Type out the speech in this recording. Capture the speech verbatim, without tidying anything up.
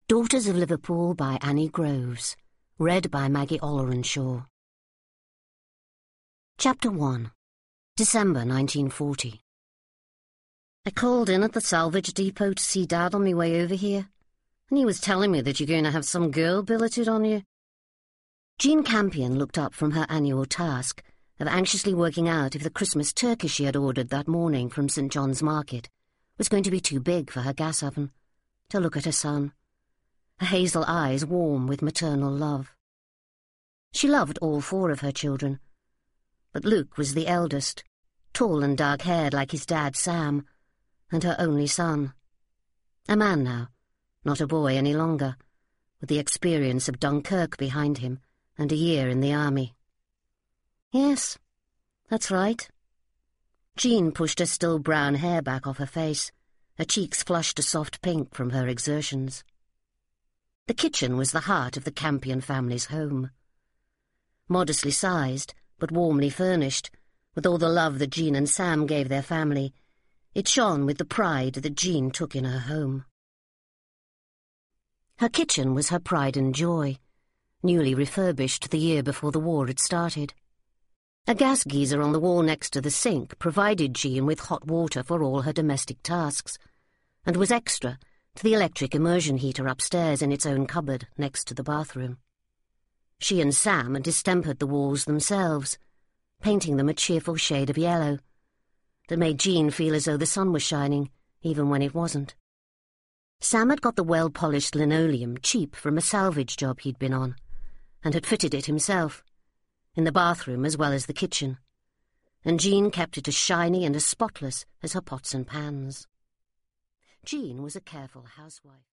Daughters of Liverpool by Annie Groves. Read by Maggie Ollerenshaw. Chapter one. December nineteen forty. I called in at the salvage depot to see Dad on my way over here, and he was telling me that you're going to have some girl billeted on you. Jean Campion looked up from her annual task of anxiously working out if the Christmas turkey she had ordered that morning from St John's Market was going to be too big for her gas oven, to look at her son, her hazel eyes warm with maternal love. She loved all four of her children, but Luke was the eldest, tall and dark-haired like his dad Sam, and her only son. A man now, not a boy any longer, with the experience of Dunkirk behind him and a year in the army. Yes, that's right. Jean pushed her still brown hair back off her face, her cheeks flushed a soft pink from her exertions. The kitchen was the heart of the Campion family's home. Modestly sized, but warmly furnished, with all the love that Jean and Sam gave their family, it shone with the pride that Jean took in her home. Her kitchen was her pride and joy, newly refurbished the year before the war had started. A gas geyser on the wall next to the sink provided Jean with hot water for all her domestic tasks, and was extra to the electric immersion heater upstairs in its own cupboard next to the bathroom. She and Sam had distempered the walls themselves, painting them a cheerful shade of yellow that made Jean feel as though the sun was shining, even when it wasn't. Sam had got the well-polished linoleum cheap from a salvage job he'd been on, and had fitted it himself, in the bathroom as well as the kitchen, and Jean kept it as shiny and as spotless as her pots and pans. Jean was a careful housewife.